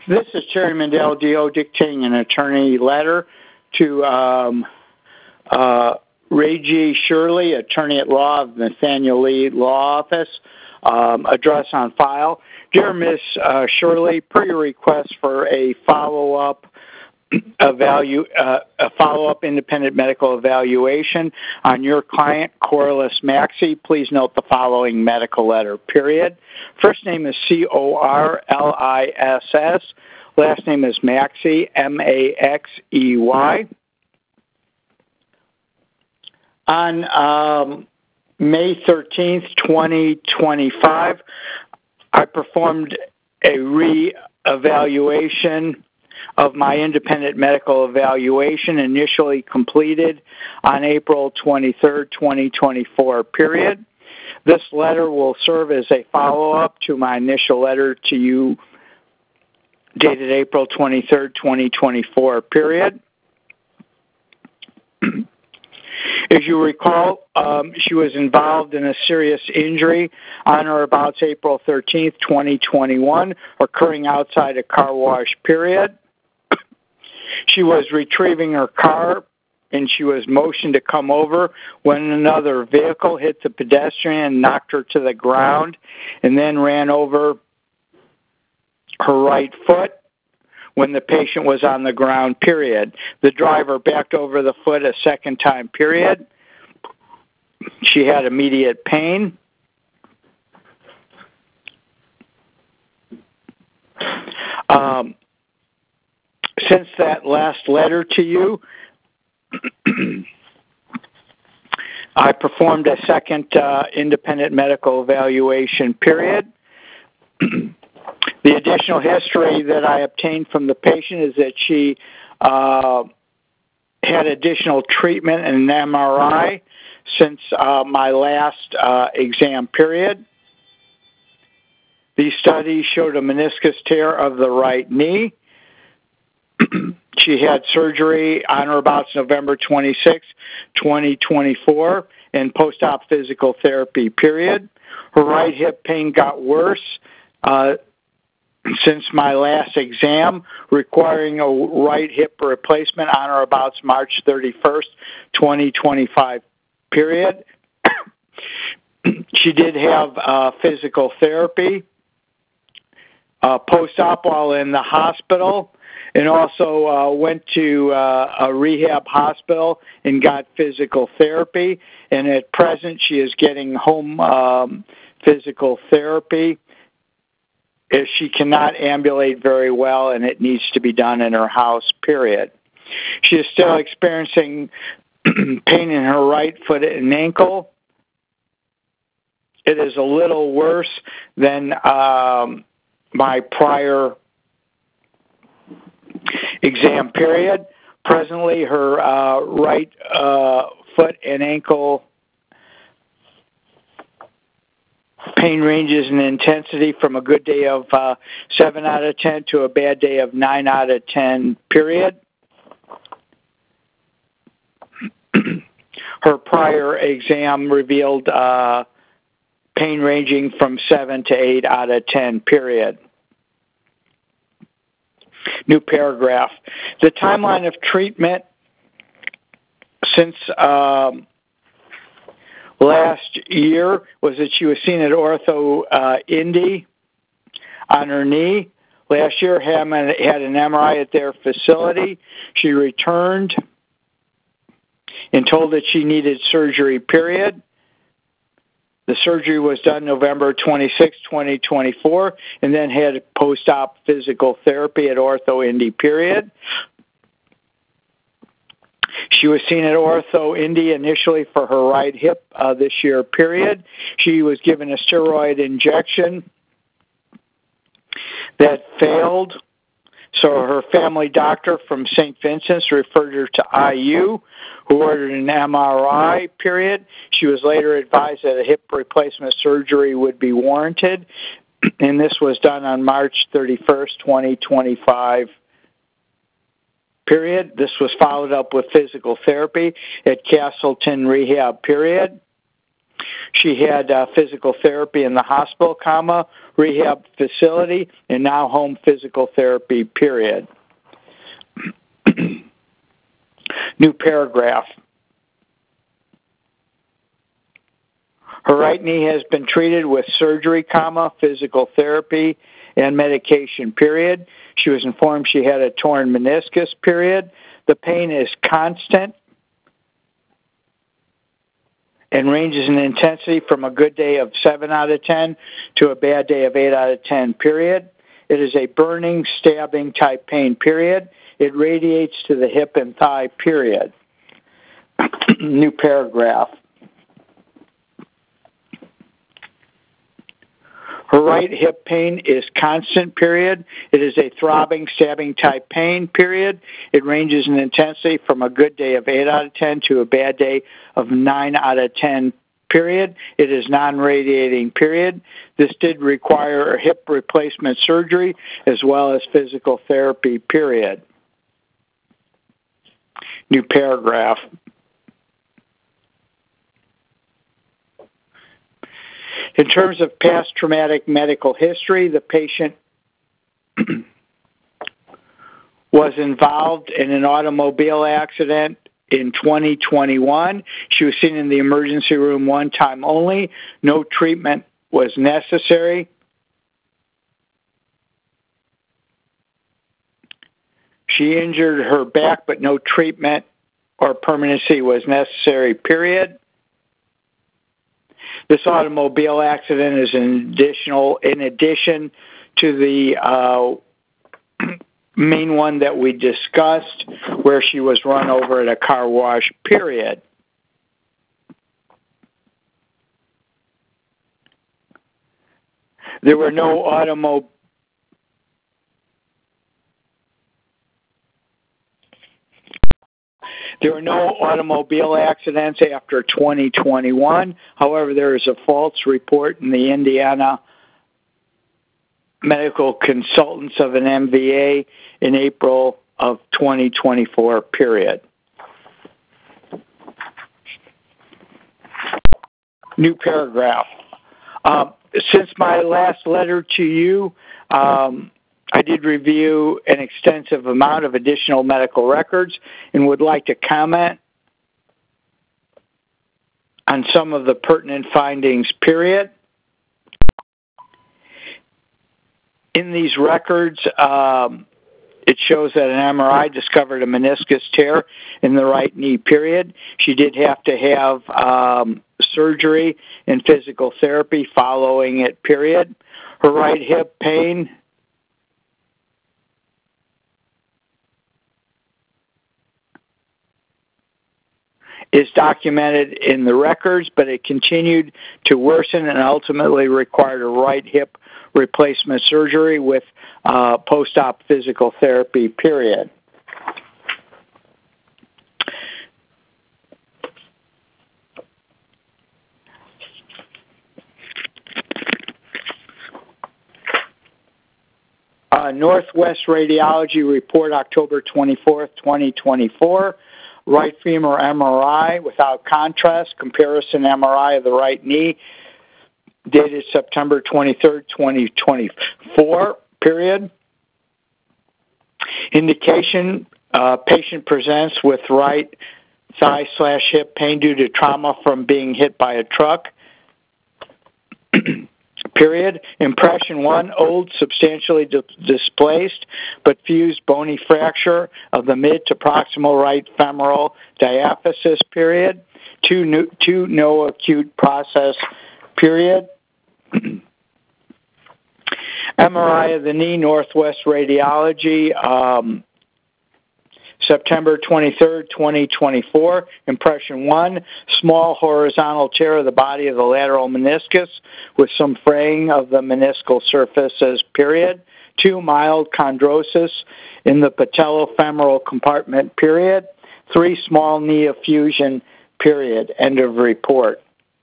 This is Terry Mandel, DO, dictating an attorney letter to Ray G. Shirley, attorney at law of Nathaniel Lee Law Office, address on file. Dear Ms. Shirley, per your request for a follow-up independent medical evaluation on your client, Corliss Maxey, please note the following medical letter, period. First name is Corliss. Last name is Maxey, Maxey. On May 13th, 2025, I performed a re-evaluation of my independent medical evaluation initially completed on April 23rd, 2024, period. This letter will serve as a follow-up to my initial letter to you dated April 23rd, 2024, period. As you recall, she was involved in a serious injury on or about April 13th, 2021, occurring outside a car wash, period. She was retrieving her car, and she was motioned to come over when another vehicle hit the pedestrian and knocked her to the ground, and then ran over her right foot when the patient was on the ground, period. The driver backed over the foot a second time, period. She had immediate pain. Since that last letter to you, I performed a second independent medical evaluation, period. The additional history that I obtained from the patient is that she had additional treatment and an MRI since my last exam, period. These studies showed a meniscus tear of the right knee. She had surgery on or about November 26, 2024, and post-op physical therapy, period. Her right hip pain got worse since my last exam, requiring a right hip replacement on or about March 31st, 2025, period. She did have physical therapy post-op while in the hospital, and also went to a rehab hospital and got physical therapy. And at present, she is getting home physical therapy as she cannot ambulate very well, and it needs to be done in her house, period. She is still experiencing pain in her right foot and ankle. It is a little worse than my prior exam, period. Presently, her right foot and ankle pain ranges in intensity from a good day of 7 out of 10 to a bad day of 9 out of 10, period. Her prior exam revealed pain ranging from 7 to 8 out of 10, period. New paragraph. The timeline of treatment since last year was that she was seen at Ortho Indy on her knee. Last year had an MRI at their facility. She returned and told that she needed surgery, period. The surgery was done November 26, 2024, and then had post-op physical therapy at Ortho Indy, period. She was seen at Ortho Indy initially for her right hip this year, period. She was given a steroid injection that failed, so her family doctor from St. Vincent's referred her to IU, who ordered an MRI, period. She was later advised that a hip replacement surgery would be warranted, and this was done on March 31st, 2025, period. This was followed up with physical therapy at Castleton Rehab, period. She had physical therapy in the hospital, rehab facility, and now home physical therapy, period. New paragraph. Her right knee has been treated with surgery, physical therapy, and medication, period. She was informed she had a torn meniscus, period. The pain is constant and ranges in intensity from a good day of 7 out of 10 to a bad day of 8 out of 10, period. It is a burning, stabbing type pain, period. It radiates to the hip and thigh, period. New paragraph. Her right hip pain is constant, period. It is a throbbing, stabbing type pain, period. It ranges in intensity from a good day of 8 out of 10 to a bad day of 9 out of 10, period. It is non-radiating, period. This did require a hip replacement surgery as well as physical therapy, period. New paragraph. In terms of past traumatic medical history, the patient was involved in an automobile accident in 2021. She was seen in the emergency room one time only. No treatment was necessary. She injured her back, but no treatment or permanency was necessary, period. This automobile accident is in addition to the main one that we discussed, where she was run over at a car wash, period. There were no automobile accidents after 2021. However, there is a false report in the Indiana Medical Consultants of an MVA in April of 2024, period. New paragraph. Since my last letter to you, I did review an extensive amount of additional medical records and would like to comment on some of the pertinent findings, period. In these records, it shows that an MRI discovered a meniscus tear in the right knee, period. She did have to have surgery and physical therapy following it, period. Her right hip pain is documented in the records, but it continued to worsen and ultimately required a right hip replacement surgery with post-op physical therapy, period. Northwest Radiology Report, October 24th, 2024. Right femur MRI without contrast, comparison MRI of the right knee, dated September 23rd, 2024, period. Indication, patient presents with right thigh/hip pain due to trauma from being hit by a truck, period. Impression 1, old, substantially displaced, but fused bony fracture of the mid to proximal right femoral diaphysis, period. 2, no acute process, period. MRI of the knee, Northwest Radiology, September 23rd, 2024. Impression 1, small horizontal tear of the body of the lateral meniscus with some fraying of the meniscal surfaces, period. 2, mild chondrosis in the patellofemoral compartment, period. 3, small knee effusion, period. End of report.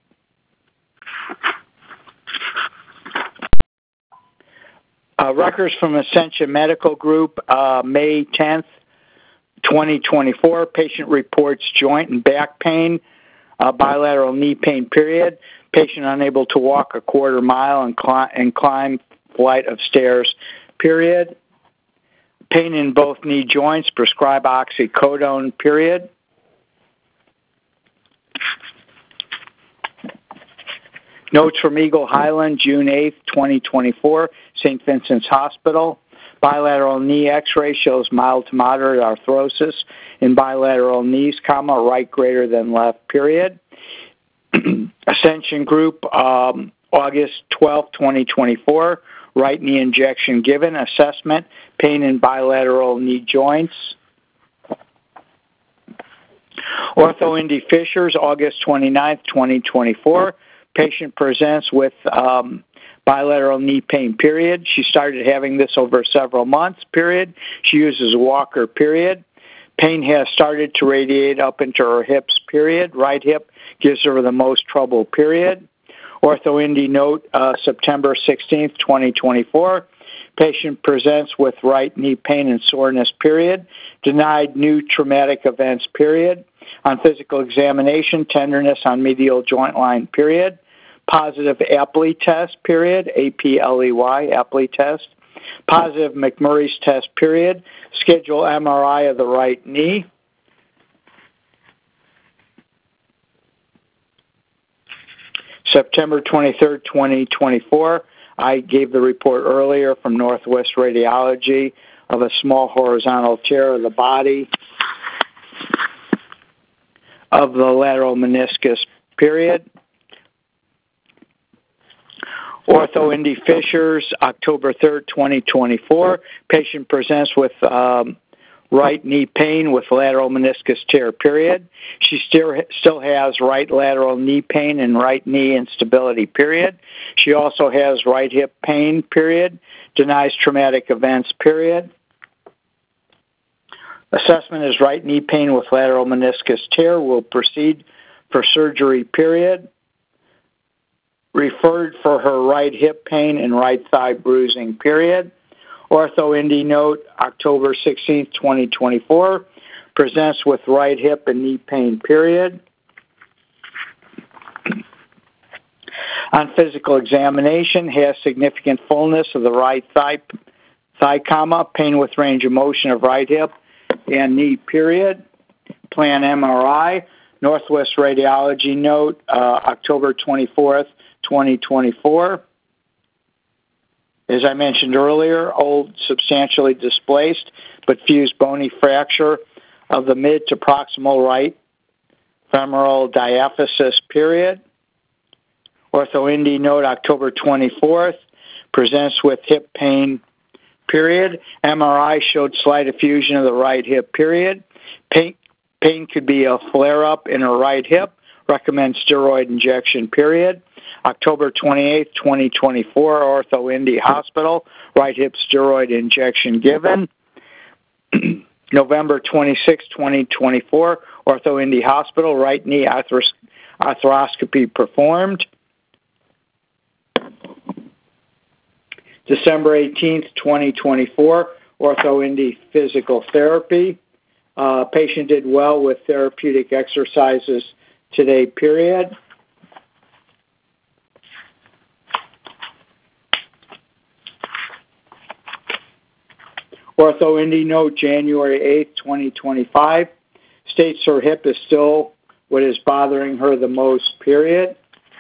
Records from Ascension Medical Group, May 10th, 2024. Patient reports joint and back pain bilateral knee pain, period. Patient unable to walk a quarter mile and climb flight of stairs, period. Pain in both knee joints, prescribe oxycodone, period. Notes from Eagle Highland, June 8th, 2024, St. Vincent's Hospital. Bilateral knee x-ray shows mild to moderate arthrosis in bilateral knees, right greater than left, period. Ascension Group, August 12, 2024, right knee injection given, assessment, pain in bilateral knee joints. OrthoIndy Fishers, August 29, 2024, patient presents with bilateral knee pain, period. She started having this over several months, period. She uses a walker, period. Pain has started to radiate up into her hips, period. Right hip gives her the most trouble, period. OrthoIndy note, September 16th, 2024. Patient presents with right knee pain and soreness, period. Denied new traumatic events, period. On physical examination, tenderness on medial joint line, period. Positive Apley test, period. A-P-L-E-Y, Apley test. Positive McMurray's test, period. Schedule MRI of the right knee. September 23rd, 2024, I gave the report earlier from Northwest Radiology of a small horizontal tear of the body of the lateral meniscus, period. OrthoIndy Fishers, October 3rd, 2024. Patient presents with right knee pain with lateral meniscus tear, period. She still has right lateral knee pain and right knee instability, period. She also has right hip pain, period. Denies traumatic events, period. Assessment is right knee pain with lateral meniscus tear. Will proceed for surgery, period. Referred for her right hip pain and right thigh bruising, period. OrthoIndy note, October 16th, 2024, presents with right hip and knee pain, period. On physical examination, has significant fullness of the right thigh, pain with range of motion of right hip and knee, period. Plan MRI, Northwest Radiology note, October 24th, 2024. As I mentioned earlier, old, substantially displaced, but fused bony fracture of the mid to proximal right femoral diaphysis, period. OrthoIndy note, October 24th, presents with hip pain, period. MRI showed slight effusion of the right hip, period. Pain could be a flare-up in her right hip. Recommend steroid injection, period. October 28th, 2024, OrthoIndy Hospital, right hip steroid injection given. November 26th, 2024, OrthoIndy Hospital, right knee arthroscopy performed. December 18th, 2024, OrthoIndy physical therapy. Patient did well with therapeutic exercises today, period. OrthoIndy note, January 8th, 2025, states her hip is still what is bothering her the most, period.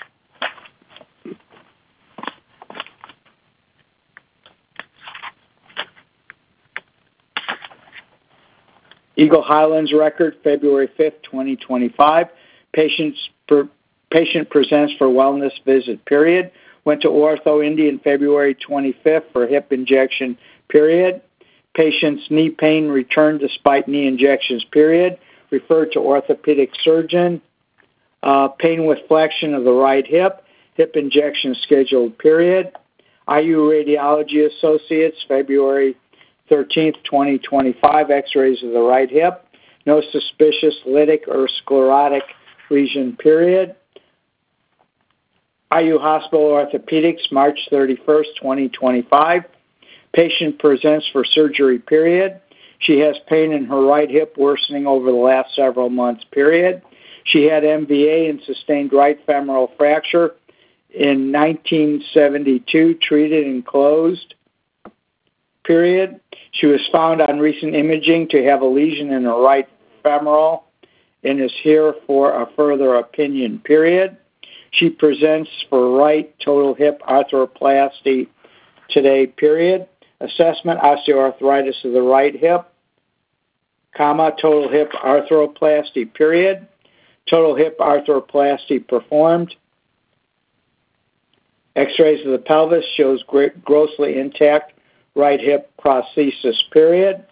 Eagle Highlands record, February 5th, 2025. Patient presents for wellness visit, period. Went to OrthoIndy in February 25th for hip injection, period. Patient's knee pain returned despite knee injections, period. Referred to orthopedic surgeon. Pain with flexion of the right hip. Hip injection scheduled, period. IU Radiology Associates, February 13th, 2025, x-rays of the right hip. No suspicious lytic or sclerotic lesion, period. IU Hospital Orthopedics, March 31st, 2025. Patient presents for surgery, period. She has pain in her right hip worsening over the last several months, period. She had MVA and sustained right femoral fracture in 1972, treated and closed, period. She was found on recent imaging to have a lesion in her right femoral and is here for a further opinion, period. She presents for right total hip arthroplasty today, period. Assessment, osteoarthritis of the right hip, comma, total hip arthroplasty, period. Total hip arthroplasty performed. X-rays of the pelvis shows grossly intact right hip prosthesis, period.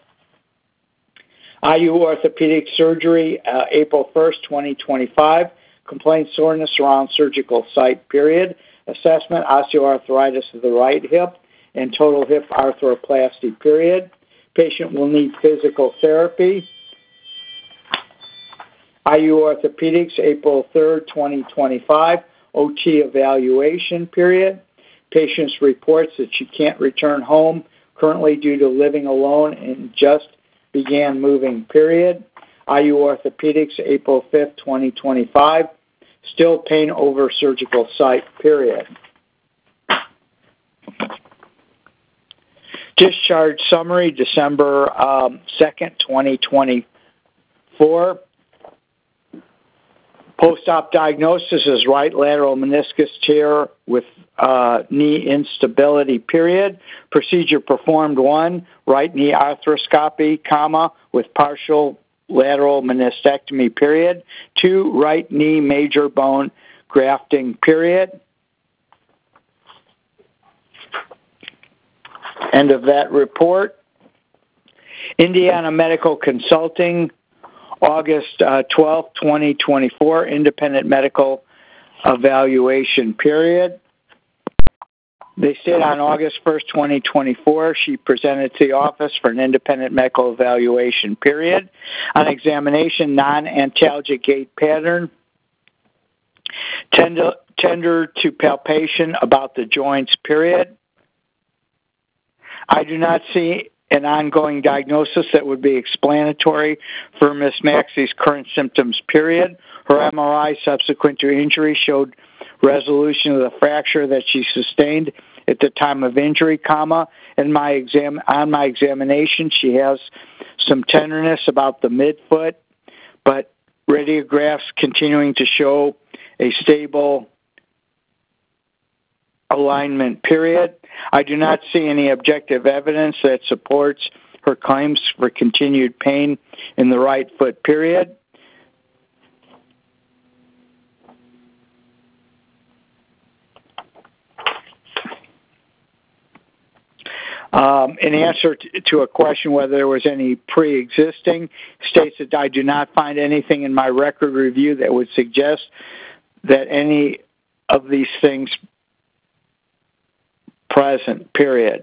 IU orthopedic surgery, April 1st, 2025. Complaint soreness around surgical site, period. Assessment, osteoarthritis of the right hip and total hip arthroplasty, period. Patient will need physical therapy. IU Orthopedics, April 3rd, 2025. OT evaluation, period. Patient reports that she can't return home currently due to living alone and just began moving, period. IU Orthopedics, April 5th, 2025. Still pain over surgical site, period. Discharge summary, December 2nd, 2024. Post-op diagnosis is right lateral meniscus tear with knee instability, period. Procedure performed: 1, right knee arthroscopy, comma, with partial lateral meniscectomy, period. 2, right knee major bone grafting, period. End of that report. Indiana Medical Consulting, August 12, 2024, independent medical evaluation, period. They state on August 1st, 2024, she presented to the office for an independent medical evaluation, period. On examination, non-antalgic gait pattern, tender to palpation about the joints, period. I do not see an ongoing diagnosis that would be explanatory for Ms. Maxey's current symptoms, period. Her MRI subsequent to injury showed resolution of the fracture that she sustained at the time of injury, comma. On my examination, she has some tenderness about the midfoot, but radiographs continuing to show a stable alignment, period. I do not see any objective evidence that supports her claims for continued pain in the right foot, period. In answer to a question whether there was any pre-existing, states that I do not find anything in my record review that would suggest that any of these things present, period.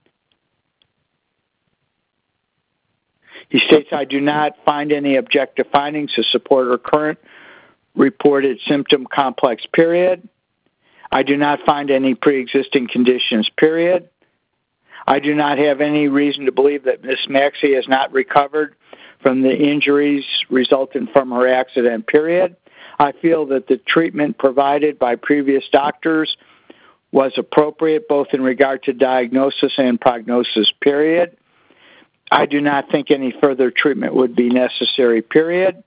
He states, I do not find any objective findings to support her current reported symptom complex, period. I do not find any pre-existing conditions, period. I do not have any reason to believe that Ms. Maxey has not recovered from the injuries resulting from her accident, period. I feel that the treatment provided by previous doctors was appropriate both in regard to diagnosis and prognosis, period. I do not think any further treatment would be necessary, period.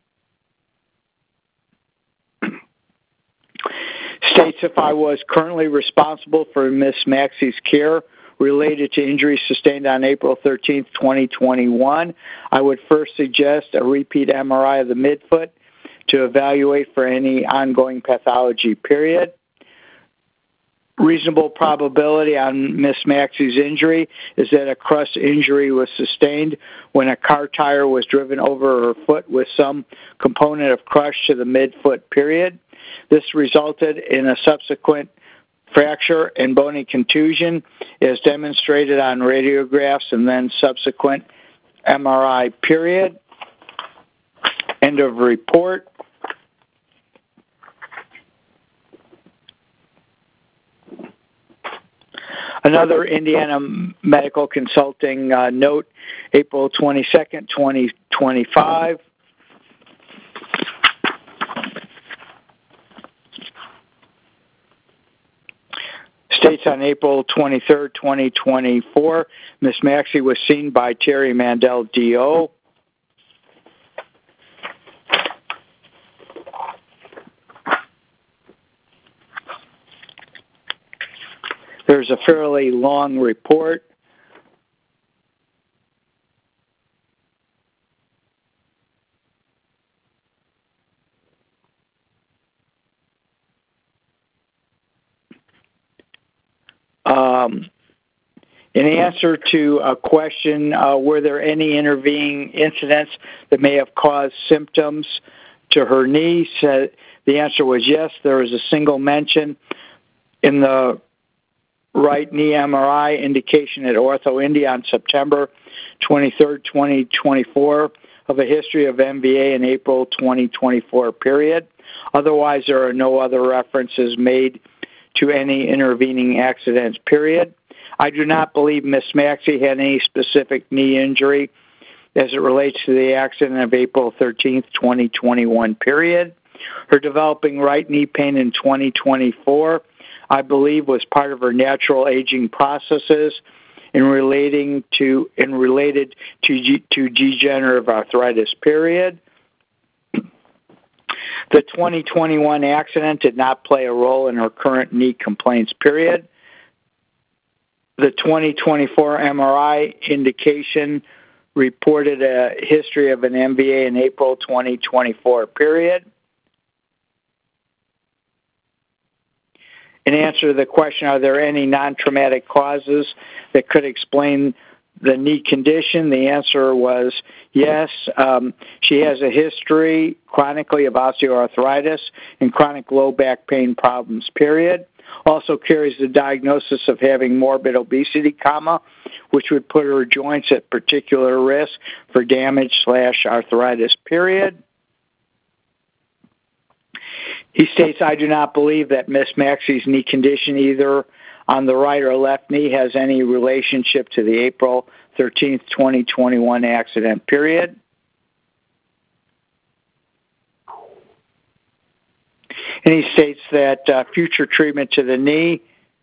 States, if I was currently responsible for Ms. Maxey's care related to injuries sustained on April 13th, 2021, I would first suggest a repeat MRI of the midfoot to evaluate for any ongoing pathology, period. Reasonable probability on Ms. Maxey's injury is that a crush injury was sustained when a car tire was driven over her foot with some component of crush to the midfoot, period. This resulted in a subsequent fracture and bony contusion as demonstrated on radiographs and then subsequent MRI, period. End of report. Another Indiana Medical Consulting note, April 22nd, 2025. States on April 23rd, 2024, Miss Maxey was seen by Terry Mandel, D.O. There's a fairly long report. In answer to a question, were there any intervening incidents that may have caused symptoms to her knee? The answer was yes. There was a single mention in the right knee MRI indication at Ortho India on September 23rd, 2024, of a history of MVA in April 2024 period. Otherwise, there are no other references made to any intervening accidents period. I do not believe Miss Maxey had any specific knee injury as it relates to the accident of April 13th, 2021 period. Her developing right knee pain in 2024, I believe, was part of her natural aging processes related to degenerative arthritis period. The 2021 accident did not play a role in her current knee complaints period. The 2024 MRI indication reported a history of an MVA in April 2024 period. In answer to the question, are there any non-traumatic causes that could explain the knee condition? The answer was yes. She has a history chronically of osteoarthritis and chronic low back pain problems, period. Also carries the diagnosis of having morbid obesity, which would put her joints at particular risk for damage/arthritis, period. He states, I do not believe that Miss Maxey's knee condition, either on the right or left knee, has any relationship to the April 13th, 2021 accident, period. And he states that future treatment to the knee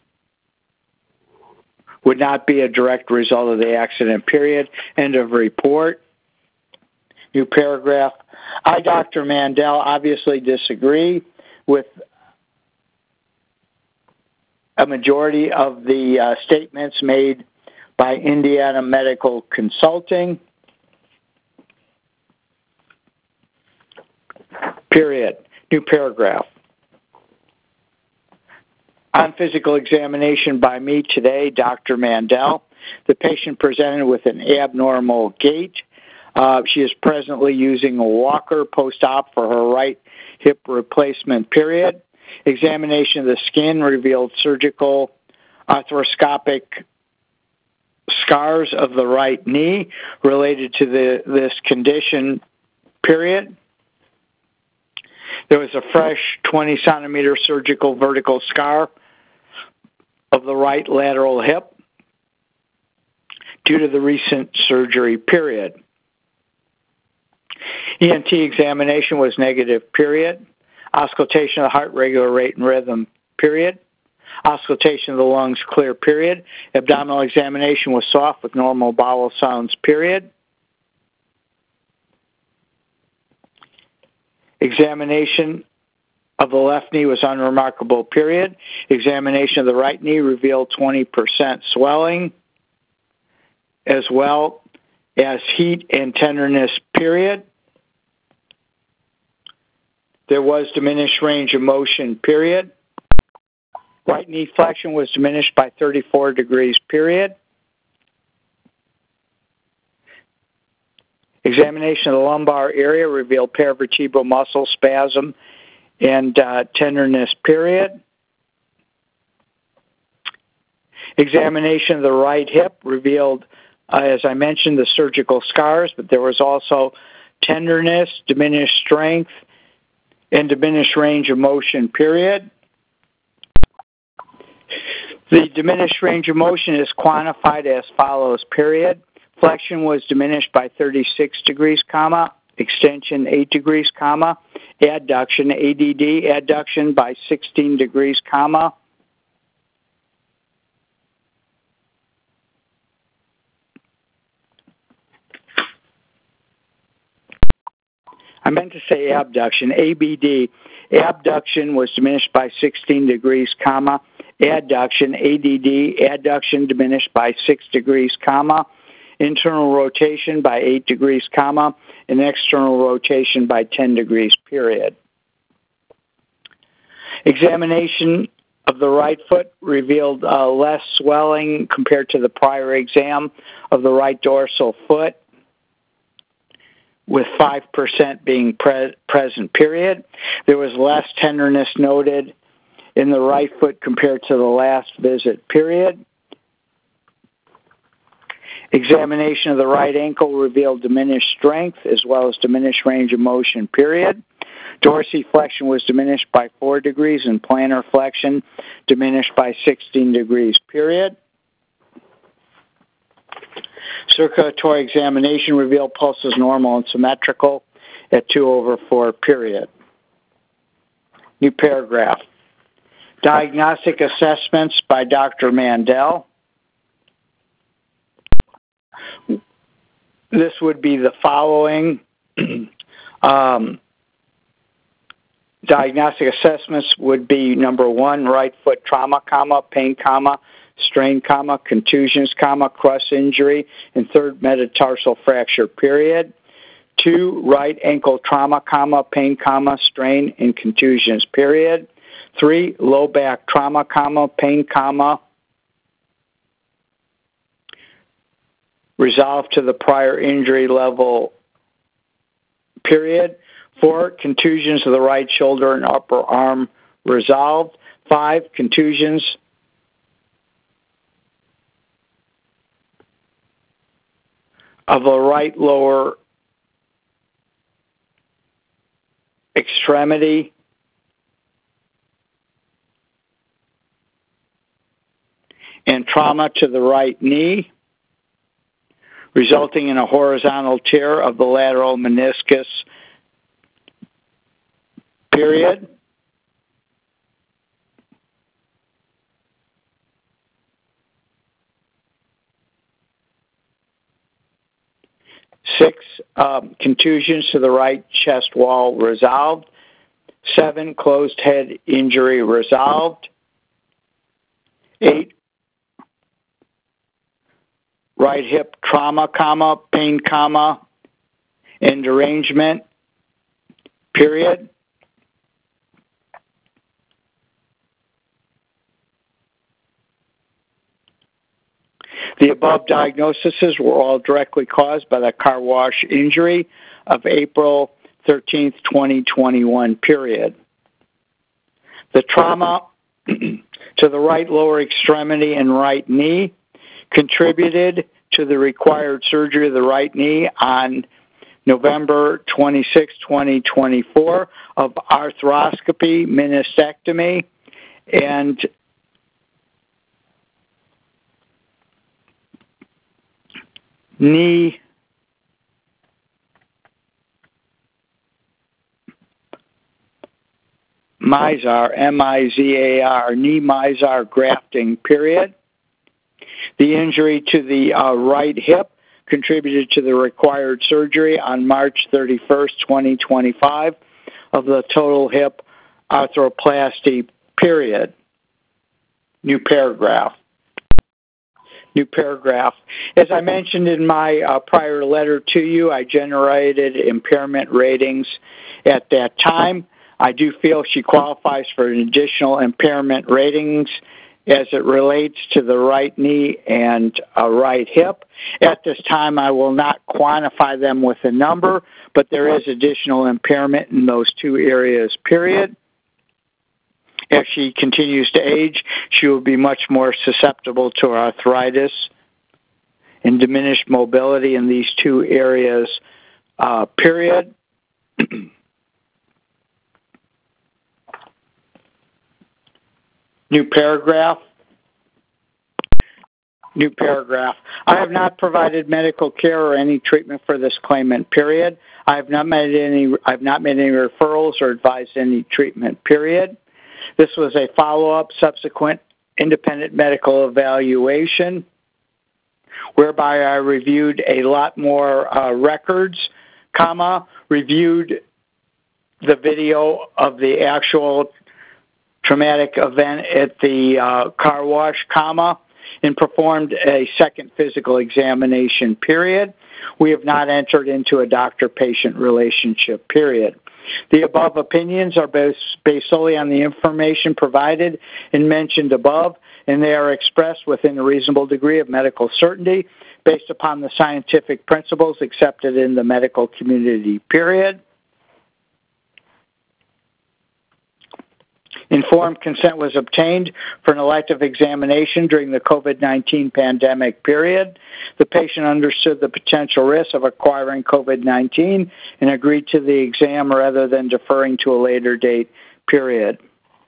would not be a direct result of the accident, period. End of report. New paragraph. I, Dr. Mandel, obviously disagree with a majority of the statements made by Indiana Medical Consulting, period. New paragraph. On physical examination by me today, Dr. Mandel, the patient presented with an abnormal gait. She is presently using a walker post-op for her right hip replacement, period. Examination of the skin revealed surgical arthroscopic scars of the right knee related to this condition, period. There was a fresh 20-centimeter surgical vertical scar of the right lateral hip due to the recent surgery, period. ENT examination was negative, period. Auscultation of the heart, regular rate and rhythm, period. Auscultation of the lungs, clear, period. Abdominal examination was soft with normal bowel sounds, period. Examination of the left knee was unremarkable, period. Examination of the right knee revealed 20% swelling, as well as heat and tenderness, period. There was diminished range of motion, period. Right knee flexion was diminished by 34 degrees, period. Examination of the lumbar area revealed paravertebral muscle spasm and tenderness, period. Examination of the right hip revealed, as I mentioned, the surgical scars, but there was also tenderness, diminished strength, and diminished range of motion, period. The diminished range of motion is quantified as follows, period. Flexion was diminished by 36 degrees, extension 8 degrees, adduction, ADD, adduction by 16 degrees, I meant to say abduction, ABD. Abduction was diminished by 16 degrees, comma. Adduction, ADD, adduction diminished by 6 degrees, comma. Internal rotation by 8 degrees, comma, and external rotation by 10 degrees, period. Examination of the right foot revealed less swelling compared to the prior exam of the right dorsal foot, with 5% being present, period. There was less tenderness noted in the right foot compared to the last visit, period. Examination of the right ankle revealed diminished strength as well as diminished range of motion, period. Dorsiflexion was diminished by 4 degrees and plantar flexion diminished by 16 degrees, period. Circulatory examination revealed pulses normal and symmetrical at 2/4, period. New paragraph. Diagnostic assessments by Dr. Mandel. This would be the following. Diagnostic assessments would be number 1, right foot trauma, comma, pain, comma, strain, comma, contusions, comma, crust injury, and 3rd metatarsal fracture, period. 2, right ankle trauma, comma, pain, comma, strain, and contusions, period. 3, low back trauma, comma, pain, comma, resolved to the prior injury level, period. 4, contusions of the right shoulder and upper arm resolved. 5, contusions of the right lower extremity and trauma to the right knee, resulting in a horizontal tear of the lateral meniscus, period. 6, contusions to the right chest wall resolved. 7, closed head injury resolved. 8, right hip trauma, comma, pain, comma, and derangement, period. The above diagnoses were all directly caused by the car wash injury of April 13th, 2021, period. The trauma to the right lower extremity and right knee contributed to the required surgery of the right knee on November 26, 2024, of arthroscopy, meniscectomy, and knee Mizar, M-I-Z-A-R, knee Mizar grafting, period. The injury to the right hip contributed to the required surgery on March 31st, 2025, of the total hip arthroplasty, period. New paragraph. New paragraph. As I mentioned in my prior letter to you, I generated impairment ratings at that time. I do feel she qualifies for an additional impairment ratings as it relates to the right knee and right hip. At this time, I will not quantify them with a number, but there is additional impairment in those 2 areas, period. As she continues to age, she will be much more susceptible to arthritis and diminished mobility in these 2 areas, period. New paragraph. New paragraph. I have not provided medical care or any treatment for this claimant, period. I have not made any referrals or advised any treatment, period. This was a follow-up subsequent independent medical evaluation whereby I reviewed a lot more records, comma, reviewed the video of the actual traumatic event at the car wash, and performed a second physical examination, period. We have not entered into a doctor-patient relationship, period. The above opinions are based solely on the information provided and mentioned above, and they are expressed within a reasonable degree of medical certainty based upon the scientific principles accepted in the medical community, period. Informed consent was obtained for an elective examination during the COVID-19 pandemic, period. The patient understood the potential risk of acquiring COVID-19 and agreed to the exam rather than deferring to a later date, period.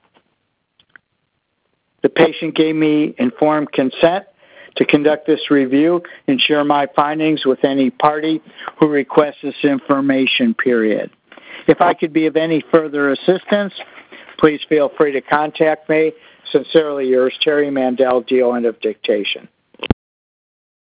The patient gave me informed consent to conduct this review and share my findings with any party who requests this information, period. If I could be of any further assistance, please feel free to contact me. Sincerely yours, Terry Mandel, DO, end of dictation.